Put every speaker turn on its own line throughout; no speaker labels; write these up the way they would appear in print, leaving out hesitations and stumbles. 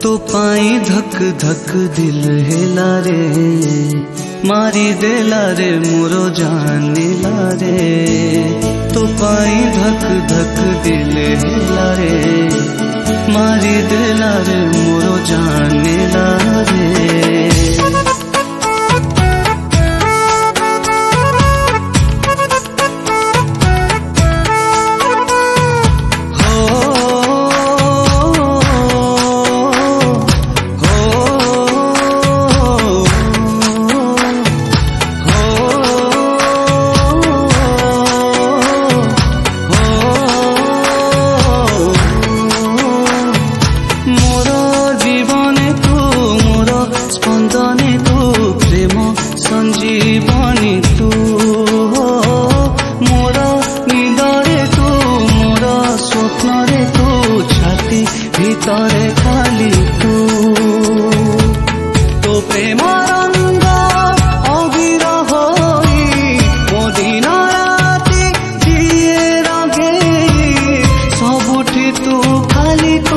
तो पाई धक धक दिल हेला रे, मारी देला रे मोरो जानेला रे। तो पाई धक धक दिल हेला रे, मारी देला रे मोरो जानेला रे। संजीवनी तू मोर निदरे तू, मोर स्वप्न रे तू, छाती भीतरे खाली तू। तो प्रेम रंग अबीर होई मो दिन राति दिए रंगे, सबुठी तू खाली तू।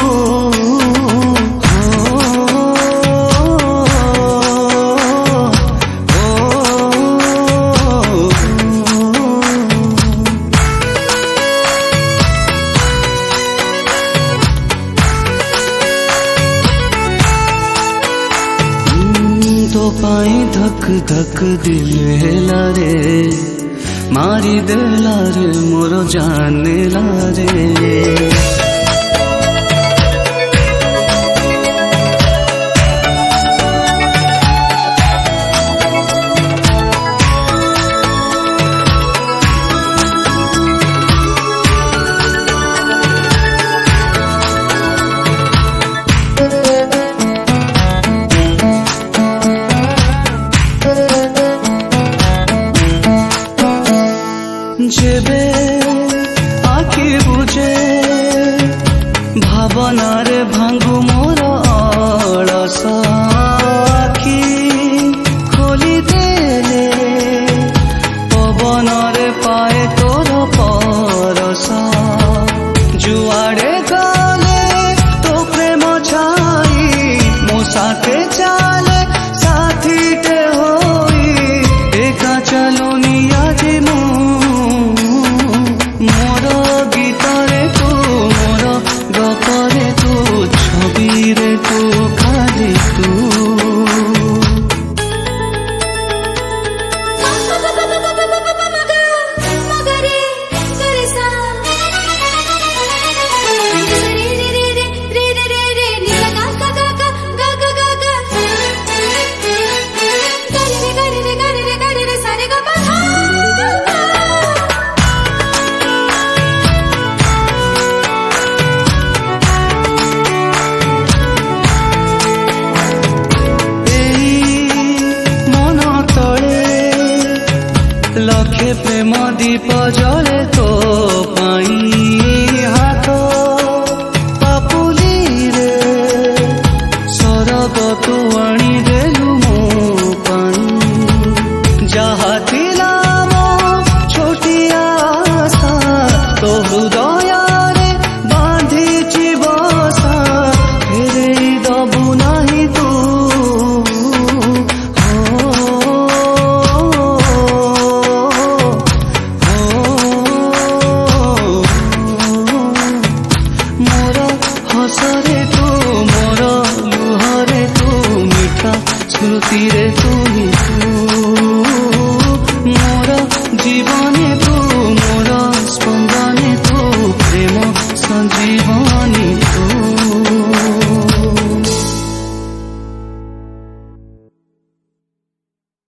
तो पाई धक धक दिल हेला रे, मारी देला रे मोरो जानेला रे। जेबे आखि बुझे भावनारे भांगु मोर अलस आखि, खोली देले पवनरे पाए तोर परस। जुआड़े गले तो प्रेम छाई मो साथे चाले, साथी टे होई एका चलोनी आज मो। मोर गीतरे तू, मोर गपरे तू, छबिरे तू खाली तू। लखे प्रेम दीप जले तो पाई, हाथ पापुली रे सरग तू आनी देलु मो पाई। जहा थिला मो छोटिया आशा तो हृदय रे बांधी बसा, फेरे दबु नाही तू। हसरे तू, मोर लुहरे तू, मीठा स्मृति रे तू ही तू, मोर जीवन